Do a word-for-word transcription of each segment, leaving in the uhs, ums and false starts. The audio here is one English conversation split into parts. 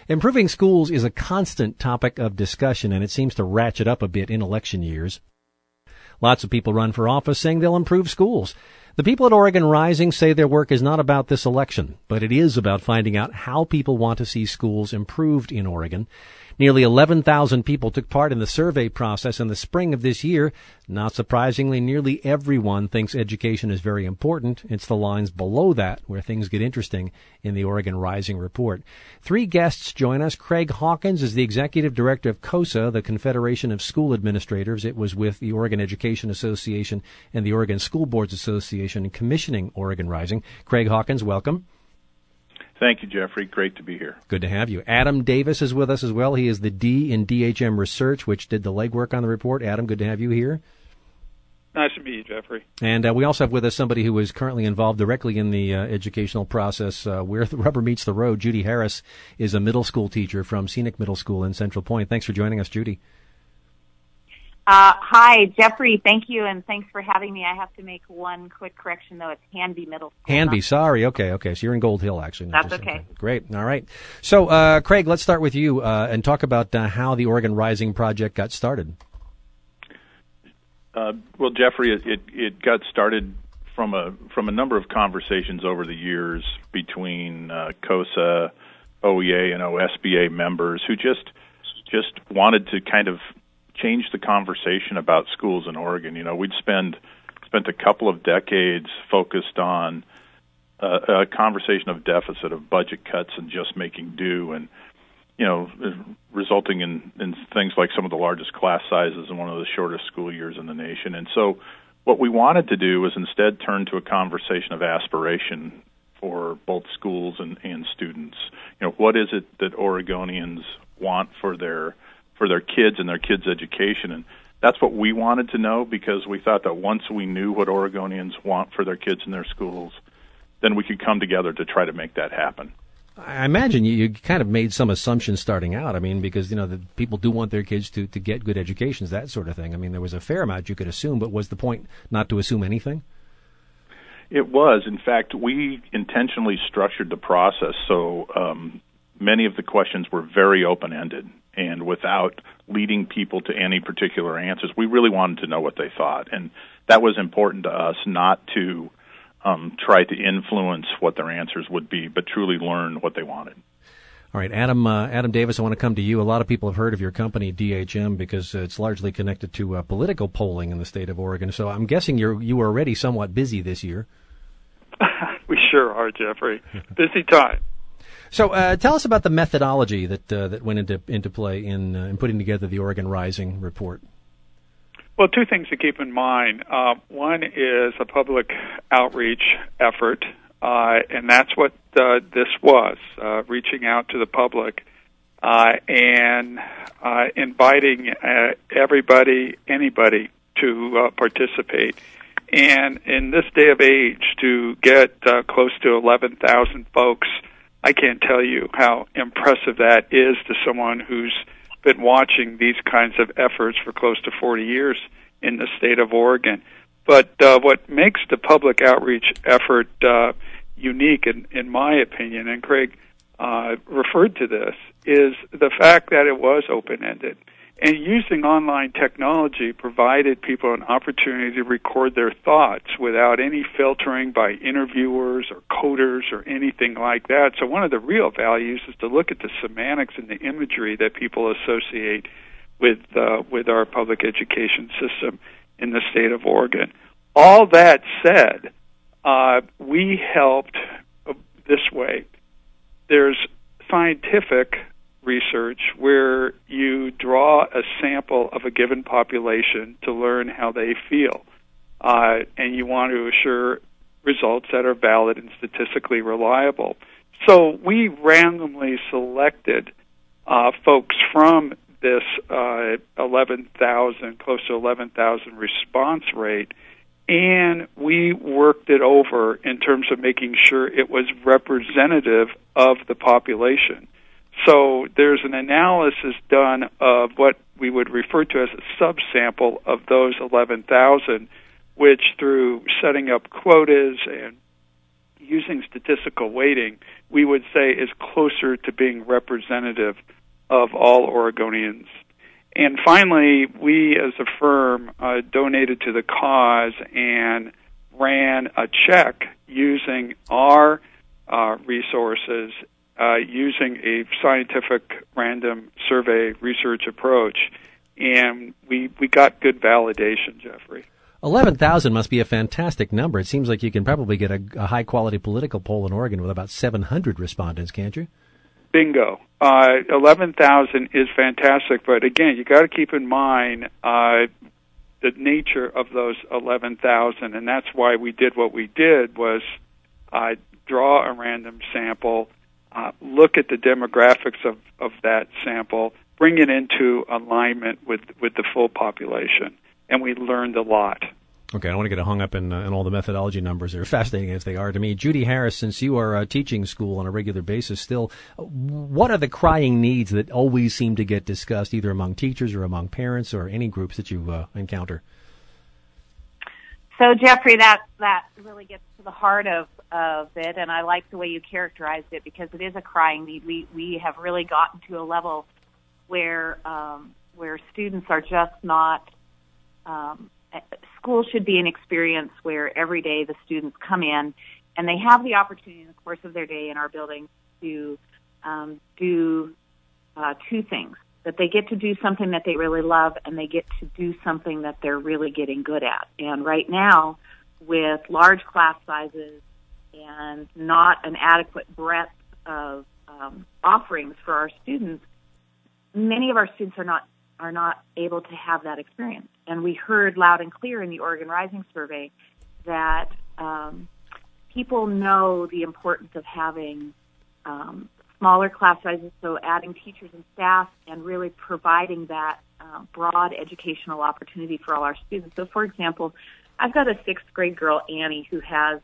Improving schools is a constant topic of discussion, and it seems to ratchet up a bit in election years. Lots of people run for office saying they'll improve schools. The people at Oregon Rising say their work is not about this election, but it is about finding out how people want to see schools improved in Oregon. Nearly eleven thousand people took part in the survey process in the spring of this year. Not surprisingly, nearly everyone thinks education is very important. It's the lines below that where things get interesting in the Oregon Rising report. Three guests join us. Craig Hawkins is the executive director of COSA, the Confederation of School Administrators. It was with the Oregon Education Association and the Oregon School Boards Association in commissioning Oregon Rising. Craig Hawkins, welcome. Thank you, Jeffrey. Great to be here. Good to have you. Adam Davis is with us as well. He is the D in D H M Research, which did the legwork on the report. Adam, good to have you here. Nice to meet you, Jeffrey. And uh, we also have with us somebody who is currently involved directly in the uh, educational process uh, where the rubber meets the road. Judy Harris is a middle school teacher from Scenic Middle School in Central Point. Thanks for joining us, Judy. Uh, hi, Jeffrey. Thank you, and thanks for having me. I have to make one quick correction, though. It's Hanby Middle School. Hanby, sorry. Okay, okay. So you're in Gold Hill, actually. That's okay. okay. Great. All right. So, uh, Craig, let's start with you uh, and talk about uh, how the Oregon Rising project got started. Uh, well, Jeffrey, it, it, it got started from a from a number of conversations over the years between uh, COSA, O E A, and O S B A members who just just wanted to kind of change the conversation about schools in Oregon. You know, we'd spend spent a couple of decades focused on uh, a conversation of deficit, of budget cuts, and just making do, and you know, resulting in, in things like some of the largest class sizes and one of the shortest school years in the nation. And so, what we wanted to do was instead turn to a conversation of aspiration for both schools and, and students. You know, what is it that Oregonians want for their for their kids and their kids' education? And that's what we wanted to know, because we thought that once we knew what Oregonians want for their kids in their schools, then we could come together to try to make that happen. I imagine you, you kind of made some assumptions starting out. I mean, because, you know, the people do want their kids to, to get good educations, that sort of thing. I mean, there was a fair amount you could assume, but was the point not to assume anything? It was. In fact, we intentionally structured the process so um, many of the questions were very open-ended and without leading people to any particular answers. We really wanted to know what they thought, and that was important to us, not to um, try to influence what their answers would be, but truly learn what they wanted. All right, Adam uh, Adam Davis, I want to come to you. A lot of people have heard of your company, D H M, because uh, it's largely connected to uh, political polling in the state of Oregon. So I'm guessing you're you were already somewhat busy this year. We sure are, Jeffrey. Busy time. So uh, tell us about the methodology that uh, that went into into play in uh, in putting together the Oregon Rising report. Well, two things to keep in mind. Uh, one is a public outreach effort, uh, and that's what uh, this was, uh, reaching out to the public uh, and uh, inviting uh, everybody, anybody to uh, participate. And in this day of age, to get uh, close to eleven thousand folks, I can't tell you how impressive that is to someone who's been watching these kinds of efforts for close to forty years in the state of Oregon. But uh, what makes the public outreach effort uh, unique, in, in my opinion, and Craig uh, referred to this, is the fact that it was open-ended. And using online technology provided people an opportunity to record their thoughts without any filtering by interviewers or coders or anything like that. So one of the real values is to look at the semantics and the imagery that people associate with uh, with our public education system in the state of Oregon. All that said, uh, we helped uh, this way. There's scientific research where you draw a sample of a given population to learn how they feel, uh, and you want to assure results that are valid and statistically reliable. So we randomly selected uh, folks from this uh, eleven thousand, close to eleven thousand response rate, and we worked it over in terms of making sure it was representative of the population. So there's an analysis done of what we would refer to as a subsample of those eleven thousand, which through setting up quotas and using statistical weighting, we would say is closer to being representative of all Oregonians. And finally, we as a firm uh, donated to the cause and ran a check using our uh, resources, uh, using a scientific random survey research approach, and we we got good validation, Jeffrey. eleven thousand must be a fantastic number. It seems like you can probably get a, a high-quality political poll in Oregon with about seven hundred respondents, can't you? Bingo. Uh, eleven thousand is fantastic, but again, you got to keep in mind uh, the nature of those eleven thousand, and that's why we did what we did was uh, draw a random sample, uh, look at the demographics of, of that sample, bring it into alignment with, with the full population, and we learned a lot. Okay, I don't want to get hung up in, uh, in all the methodology numbers. They're fascinating as they are to me. Judy Harris, since you are uh, teaching school on a regular basis still, what are the crying needs that always seem to get discussed, either among teachers or among parents or any groups that you uh, encounter? So, Jeffrey, that, that really gets to the heart of, of it, and I like the way you characterized it because it is a crying need. We, we have really gotten to a level where, um, where students are just not um, – school should be an experience where every day the students come in and they have the opportunity in the course of their day in our building to um, do uh, two things. That they get to do something that they really love and they get to do something that they're really getting good at. And right now, with large class sizes and not an adequate breadth of um, offerings for our students, many of our students are not are not able to have that experience. And we heard loud and clear in the Oregon Rising survey that um, people know the importance of having um, smaller class sizes, so adding teachers and staff and really providing that uh, broad educational opportunity for all our students. So, for example, I've got a sixth grade girl, Annie, who has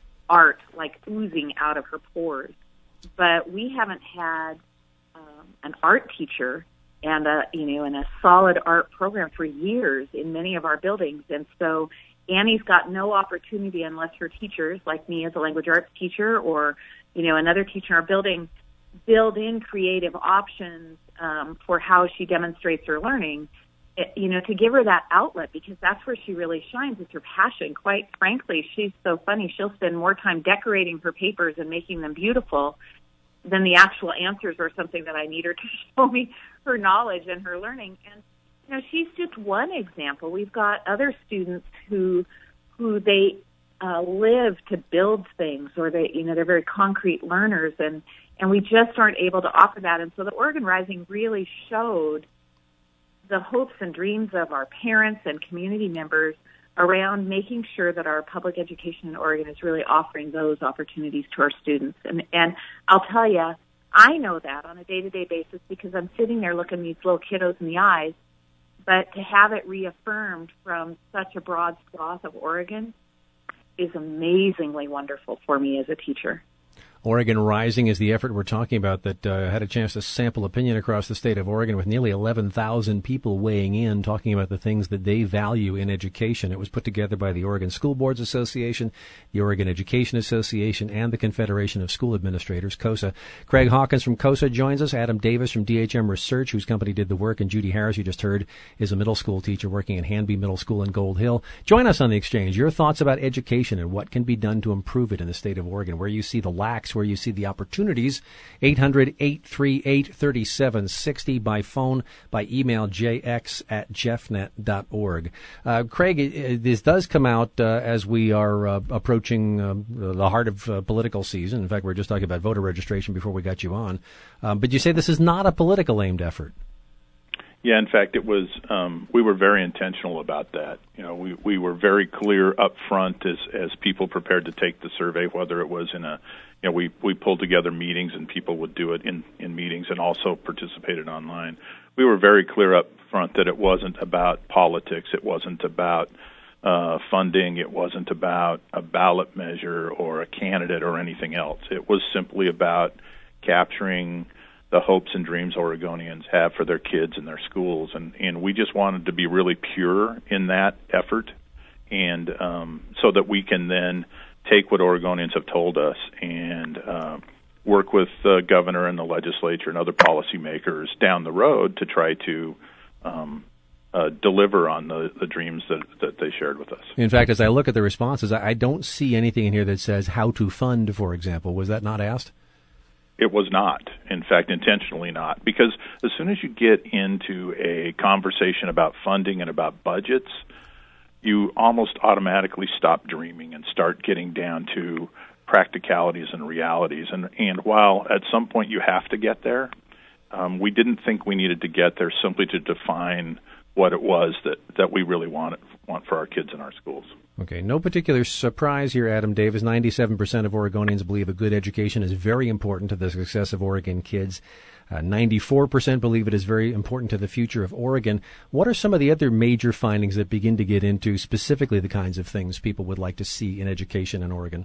art like oozing out of her pores, but we haven't had um, an art teacher and a, you know, and a solid art program for years in many of our buildings. And so Annie's got no opportunity unless her teachers, like me as a language arts teacher or, you know, another teacher in our building, build in creative options um, for how she demonstrates her learning, it, you know, to give her that outlet because that's where she really shines. It's her passion. Quite frankly, she's so funny. She'll spend more time decorating her papers and making them beautiful than the actual answers or something that I need her to show me her knowledge and her learning. And, you know, she's just one example. We've got other students who, who they uh, live to build things or they, you know, they're very concrete learners and, and we just aren't able to offer that. And so the Oregon Rising really showed the hopes and dreams of our parents and community members around making sure that our public education in Oregon is really offering those opportunities to our students. And, and I'll tell you, I know that on a day-to-day basis because I'm sitting there looking these little kiddos in the eyes, but to have it reaffirmed from such a broad swath of Oregon is amazingly wonderful for me as a teacher. Oregon Rising is the effort we're talking about that uh, had a chance to sample opinion across the state of Oregon with nearly eleven thousand people weighing in, talking about the things that they value in education. It was put together by the Oregon School Boards Association, the Oregon Education Association, and the Confederation of School Administrators, COSA. Craig Hawkins from COSA joins us, Adam Davis from D H M Research, whose company did the work, and Judy Harris, you just heard, is a middle school teacher working at Hanby Middle School in Gold Hill. Join us on the Exchange. Your thoughts about education and what can be done to improve it in the state of Oregon, where you see the lacks, where you see the opportunities. Eight hundred, eight three eight, three seven six zero by phone, by email, j x at jeffnet dot org. Uh, Craig, it, this does come out uh, as we are uh, approaching uh, the heart of uh, political season. In fact, we were just talking about voter registration before we got you on. Um, but you say this is not a political aimed effort. Yeah, in fact, it was. Um, we were very intentional about that. You know, we, we were very clear up front as as people prepared to take the survey, whether it was in a, you know, we we pulled together meetings and people would do it in in meetings and also participated online. We were very clear up front that it wasn't about politics. It wasn't about uh, funding. It wasn't about a ballot measure or a candidate or anything else. It was simply about capturing the hopes and dreams Oregonians have for their kids and their schools. And, and we just wanted to be really pure in that effort, and um, so that we can then take what Oregonians have told us and uh, work with the governor and the legislature and other policymakers down the road to try to um, uh, deliver on the, the dreams that, that they shared with us. In fact, as I look at the responses, I don't see anything in here that says how to fund, for example. Was that not asked? It was not, in fact, intentionally not, because as soon as you get into a conversation about funding and about budgets, you almost automatically stop dreaming and start getting down to practicalities and realities. And, and while at some point you have to get there, um, we didn't think we needed to get there simply to define what it was that, that we really want, want for our kids in our schools. Okay, no particular surprise here, Adam Davis. ninety-seven percent of Oregonians believe a good education is very important to the success of Oregon kids. Uh, ninety-four percent believe it is very important to the future of Oregon. What are some of the other major findings that begin to get into specifically the kinds of things people would like to see in education in Oregon?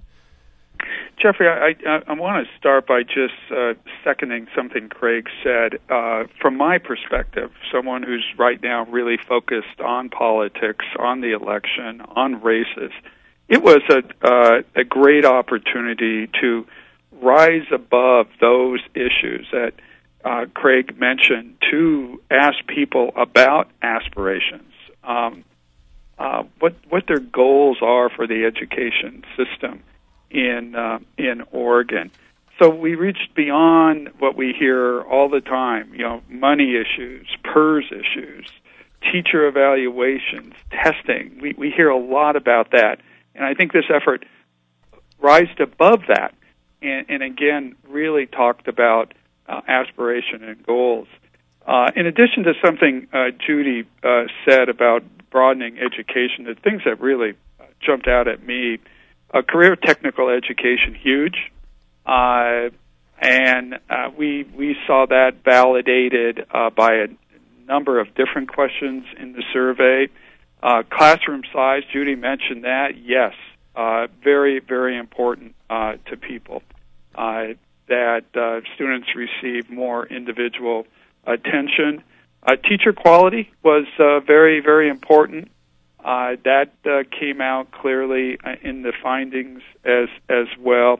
Jeffrey, I, I, I want to start by just uh, seconding something Craig said. Uh, from my perspective, someone who's right now really focused on politics, on the election, on races, it was a, uh, a great opportunity to rise above those issues that uh, Craig mentioned, to ask people about aspirations, um, uh, what what their goals are for the education system in uh, in Oregon. So we reached beyond what we hear all the time, you know, money issues, P E R S issues, teacher evaluations, testing. We, we hear a lot about that. And I think this effort rised above that and, and again, really talked about uh, aspiration and goals. Uh, in addition to something uh, Judy uh, said about broadening education, the things that really uh, jumped out at me, Uh, career technical education, huge, uh, and uh, we we saw that validated uh, by a number of different questions in the survey. Uh, classroom size, Judy mentioned that. Yes, uh, very very important uh, to people uh, that uh, students receive more individual attention. Uh, teacher quality was uh, very very important. Uh, that uh, came out clearly uh, in the findings as as well.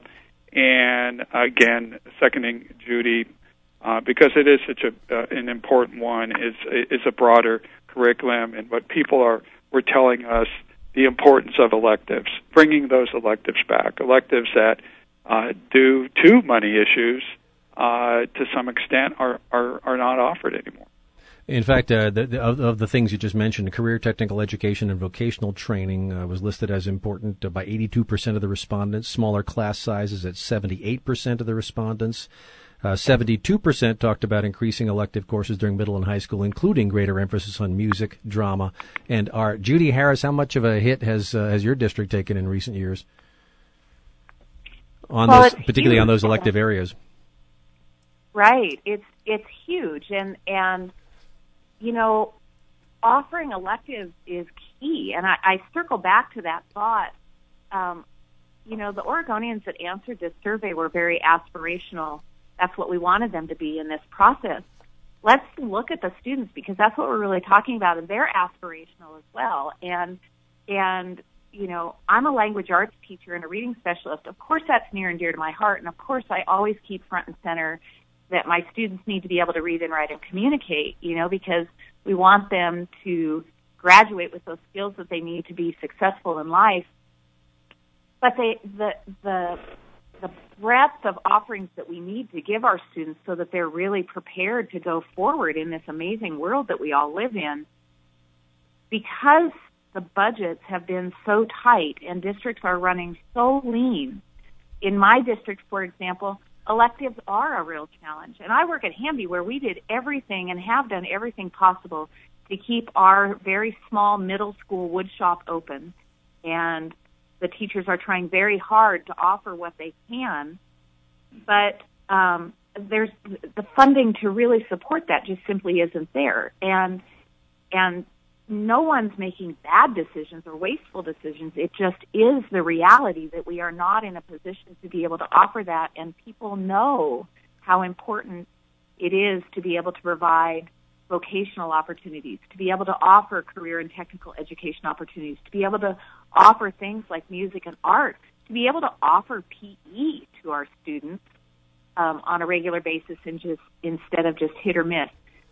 And again, seconding Judy, uh, because it is such a uh, an important one, is is a broader curriculum, and what people are were telling us the importance of electives, bringing those electives back, electives that uh, due to money issues, uh, to some extent, are, are are not offered anymore. In fact, uh, the, the, of, of the things you just mentioned, career technical education and vocational training uh, was listed as important uh, by eighty-two percent of the respondents. Smaller class sizes at seventy-eight percent of the respondents. Uh, seventy-two percent talked about increasing elective courses during middle and high school, including greater emphasis on music, drama, and art. Judy Harris, how much of a hit has uh, has your district taken in recent years on well, those, particularly huge. on those elective areas? Right, it's it's huge, and and. You know, offering electives is key, and I, I circle back to that thought. Um, you know, the Oregonians that answered this survey were very aspirational. That's what we wanted them to be in this process. Let's look at the students, because that's what we're really talking about, and they're aspirational as well. And, and you know, I'm a language arts teacher and a reading specialist. Of course, that's near and dear to my heart, and of course, I always keep front and center that my students need to be able to read and write and communicate, you know, because we want them to graduate with those skills that they need to be successful in life. But they, the the the breadth of offerings that we need to give our students so that they're really prepared to go forward in this amazing world that we all live in, because the budgets have been so tight and districts are running so lean. In my district, for example, electives are a real challenge. And I work at Hamby, where we did everything and have done everything possible to keep our very small middle school wood shop open. And the teachers are trying very hard to offer what they can. But um, there's the funding to really support that just simply isn't there. And and no one's making bad decisions or wasteful decisions. It just is the reality that we are not in a position to be able to offer that, and people know how important it is to be able to provide vocational opportunities, to be able to offer career and technical education opportunities, to be able to offer things like music and art to be able to offer P E to our students um, on a regular basis and just instead of just hit or miss.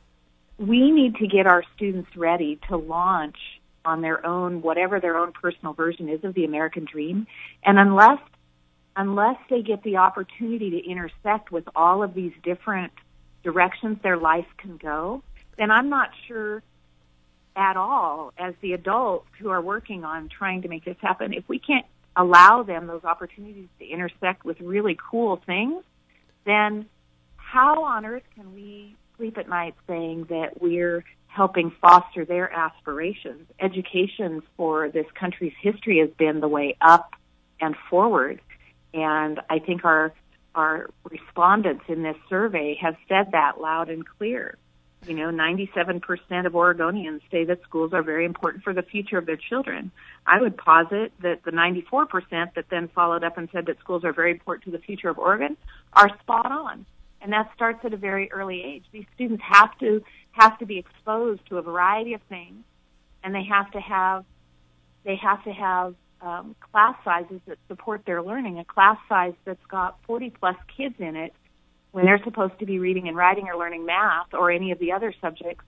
We need to get our students ready to launch on their own, whatever their own personal version is of the American dream. And unless unless they get the opportunity to intersect with all of these different directions their life can go, then I'm not sure at all, as the adults who are working on trying to make this happen, if we can't allow them those opportunities to intersect with really cool things, then how on earth can we sleep at night saying that we're helping foster their aspirations? Education for this country's history has been the way up and forward, and I think our our respondents in this survey have said that loud and clear. You know, ninety-seven percent of Oregonians say that schools are very important for the future of their children. I would posit that the ninety-four percent that then followed up and said that schools are very important to the future of Oregon are spot on. And that starts at a very early age. These students have to have to be exposed to a variety of things, and they have to have they have to have um, class sizes that support their learning. A class size that's got forty plus kids in it, when they're supposed to be reading and writing or learning math or any of the other subjects,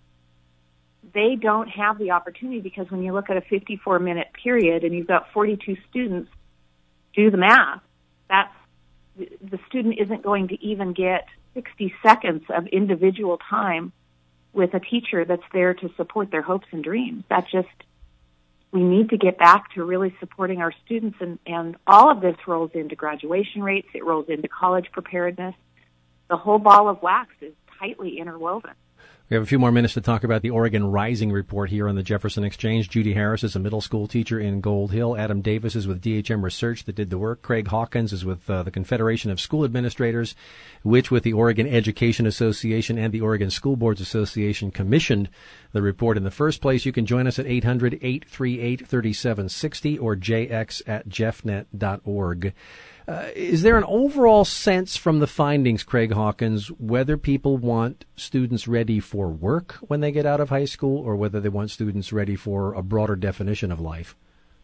they don't have the opportunity, because when you look at a fifty-four minute period and you've got forty-two students do the math, that's the student isn't going to even get sixty seconds of individual time with a teacher that's there to support their hopes and dreams. That just, we need to get back to really supporting our students, and, and all of this rolls into graduation rates, it rolls into college preparedness. The whole ball of wax is tightly interwoven. We have a few more minutes to talk about the Oregon Rising Report here on the Jefferson Exchange. Judy Harris is a middle school teacher in Gold Hill. Adam Davis is with D H M Research that did the work. Craig Hawkins is with uh, the Confederation of School Administrators, which with the Oregon Education Association and the Oregon School Boards Association commissioned the report in the first place. You can join us at eight hundred, eight three eight, three seven six zero or j x at jeffnet dot org. Uh, is there an overall sense from the findings, Craig Hawkins, whether people want students ready for work when they get out of high school, or whether they want students ready for a broader definition of life?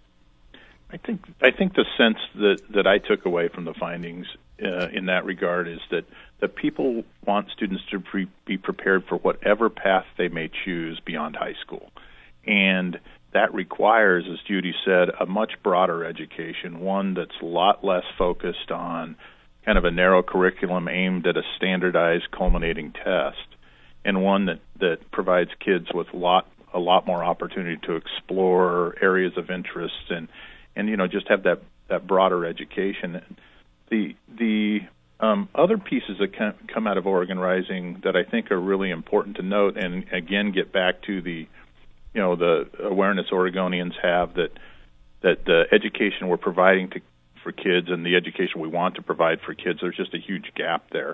I think I think the sense that, that I took away from the findings uh, in that regard is that, that people want students to pre- be prepared for whatever path they may choose beyond high school. And that requires, as Judy said, a much broader education, one that's a lot less focused on kind of a narrow curriculum aimed at a standardized culminating test, and one that, that provides kids with a lot a lot more opportunity to explore areas of interest and, and you know, just have that, that broader education. The the um, other pieces that come out of Oregon Rising that I think are really important to note, and again get back to the you know, the awareness Oregonians have that that the education we're providing to, for kids and the education we want to provide for kids, there's just a huge gap there.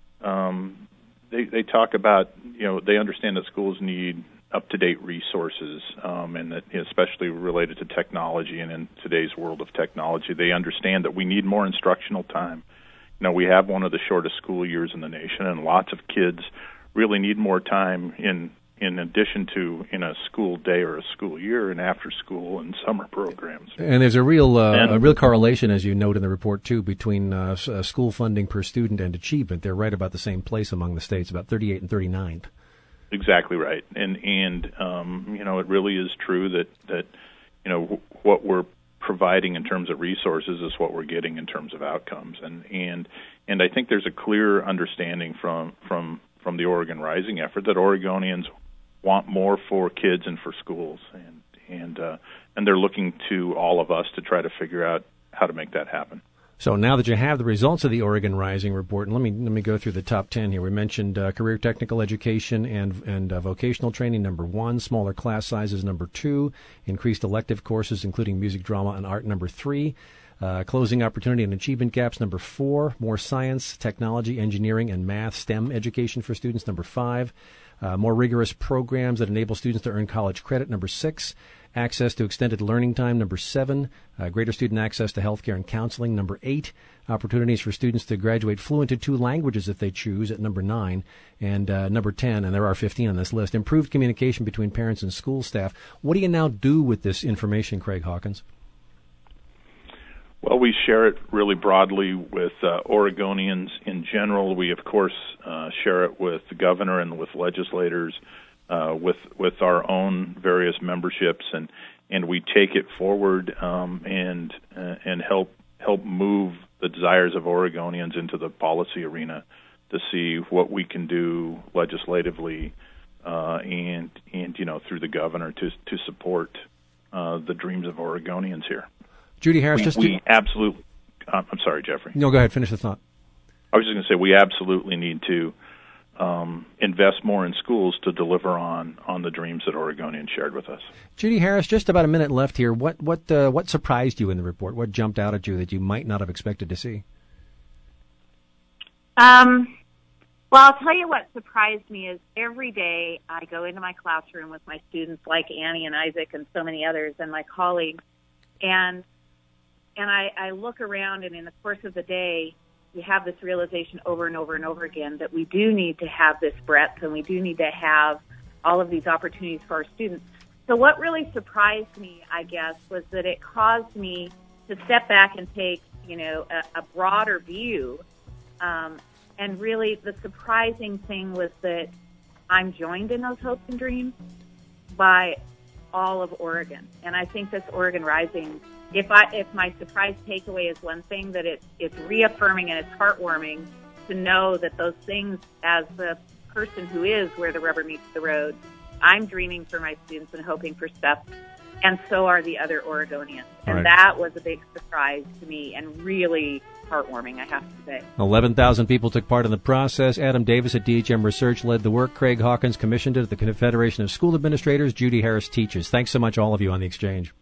Um, they, they talk about, you know, they understand that schools need up-to-date resources, um, and that, especially related to technology, and in today's world of technology, they understand that we need more instructional time. You know, we have one of the shortest school years in the nation, and lots of kids really need more time in in addition to in a school day or a school year, and after school and summer programs. And there's a real uh, and, a real correlation, as you note in the report, too, between uh, school funding per student and achievement. They're right about the same place among the states, about thirty-eight and thirty-nine. Exactly right. And, and um, you know, it really is true that, that you know, w- what we're providing in terms of resources is what we're getting in terms of outcomes. And and, and I think there's a clear understanding from, from, from the Oregon Rising effort that Oregonians want more for kids and for schools, and and uh, and they're looking to all of us to try to figure out how to make that happen. So now that you have the results of the Oregon Rising Report, and let me let me go through the top ten here. We mentioned uh, career technical education and and uh, vocational training, number one. Smaller class sizes, number two. Increased elective courses, including music, drama, and art, number three. Uh, closing opportunity and achievement gaps, number four. More science, technology, engineering, and math, STEM education for students, number five. Uh, more rigorous programs that enable students to earn college credit, number six. Access to extended learning time, number seven. Uh, greater student access to healthcare and counseling, number eight. Opportunities for students to graduate fluent in two languages if they choose, at number nine. And uh, number ten, and there are fifteen on this list, improved communication between parents and school staff. What do you now do with this information, Craig Hawkins? Well, we share it really broadly with uh, Oregonians in general. We, of course, uh, share it with the governor and with legislators, uh, with with our own various memberships, and, and we take it forward um, and uh, and help help move the desires of Oregonians into the policy arena to see what we can do legislatively uh, and and you know through the governor to to support uh, the dreams of Oregonians here. Judy Harris, we, just we to... absolutely. I'm sorry, Jeffrey. No, go ahead. Finish the thought. I was just going to say we absolutely need to um, invest more in schools to deliver on, on the dreams that Oregonians shared with us. Judy Harris, just about a minute left here. What what uh, what surprised you in the report? What jumped out at you that you might not have expected to see? Um. Well, I'll tell you what surprised me is every day I go into my classroom with my students like Annie and Isaac and so many others and my colleagues, and and I, I look around, and in the course of the day, you have this realization over and over and over again that we do need to have this breadth, and we do need to have all of these opportunities for our students. So what really surprised me, I guess, was that it caused me to step back and take, you know, a, a broader view. Um, and really the surprising thing was that I'm joined in those hopes and dreams by all of Oregon. And I think this Oregon Rising, if I if my surprise takeaway is one thing, that it, it's reaffirming and it's heartwarming to know that those things, as the person who is where the rubber meets the road, I'm dreaming for my students and hoping for stuff, and so are the other Oregonians. And right. That was a big surprise to me and really heartwarming, I have to say. eleven thousand people took part in the process. Adam Davis at D H M Research led the work. Craig Hawkins commissioned it at the Confederation of School Administrators. Judy Harris teaches. Thanks so much, all of you, on The Exchange.